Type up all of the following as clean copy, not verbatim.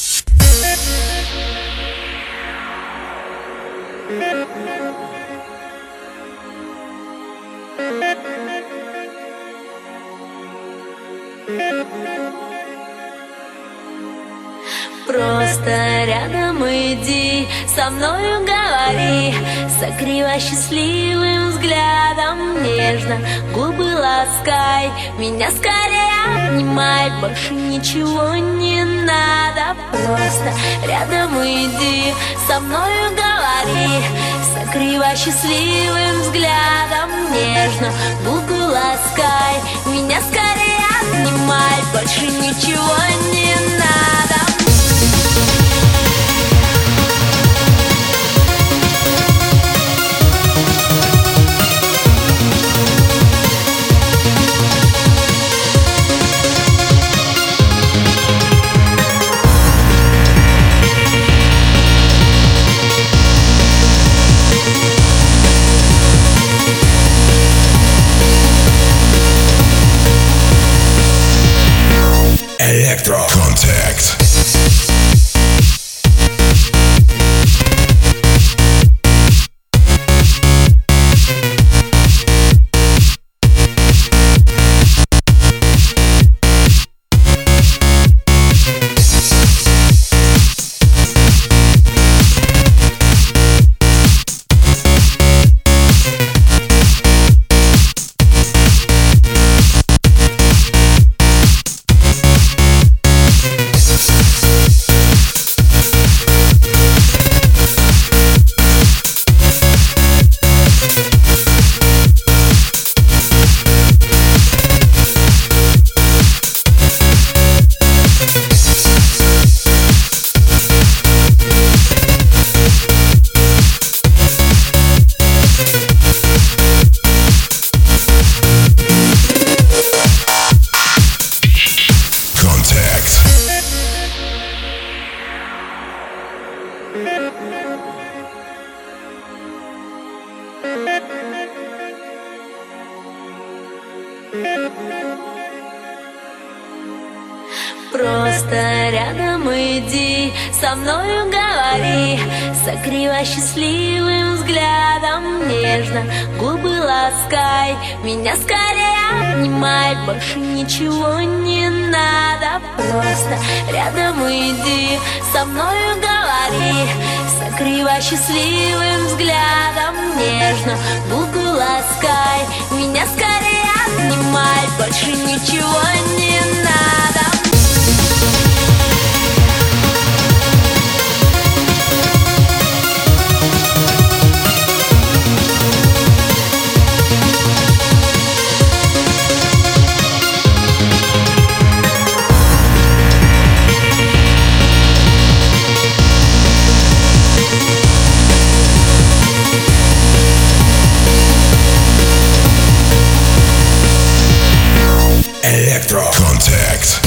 Просто рядом иди, со мною говори, согревай счастливым взглядом нежно, губы ласкай, меня скорее обнимай, больше ничего не надо. Просто рядом иди, со мною говори, согревай счастливым взглядом нежно, губы ласкай, меня скорее обнимай, больше ничего не надо. Electro Contact. Просто рядом иди, со мною говори, согревай счастливым взглядом нежно, губы ласкай, меня скорее обнимай, больше ничего не надо. Просто рядом иди, со мною говори, согревай счастливым взглядом нежно, губы ласкай, меня скорее обнимай, больше ничего не надо. Electro Contact.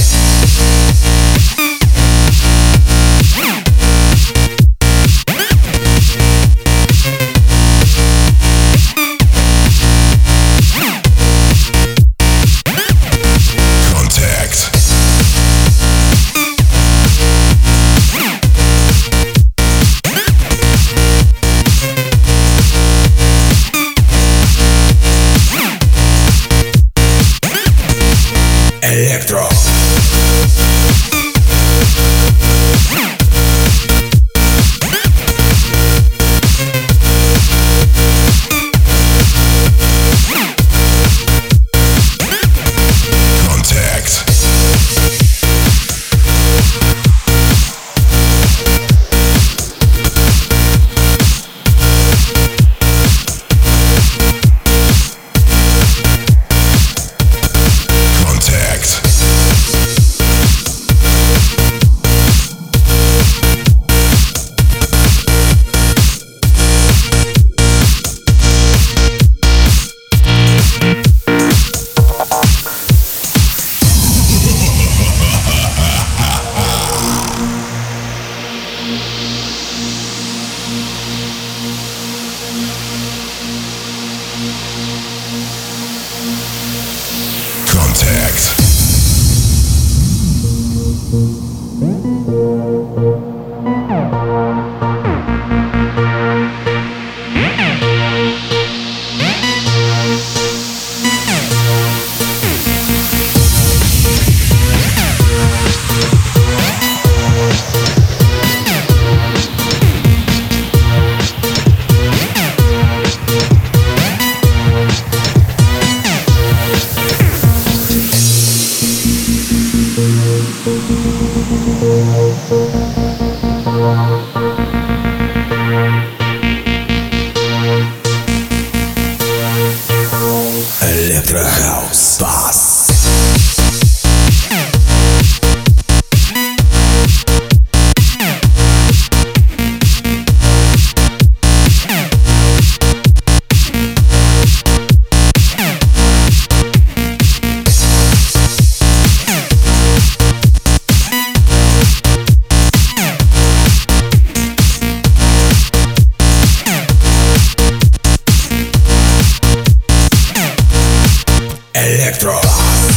Electro.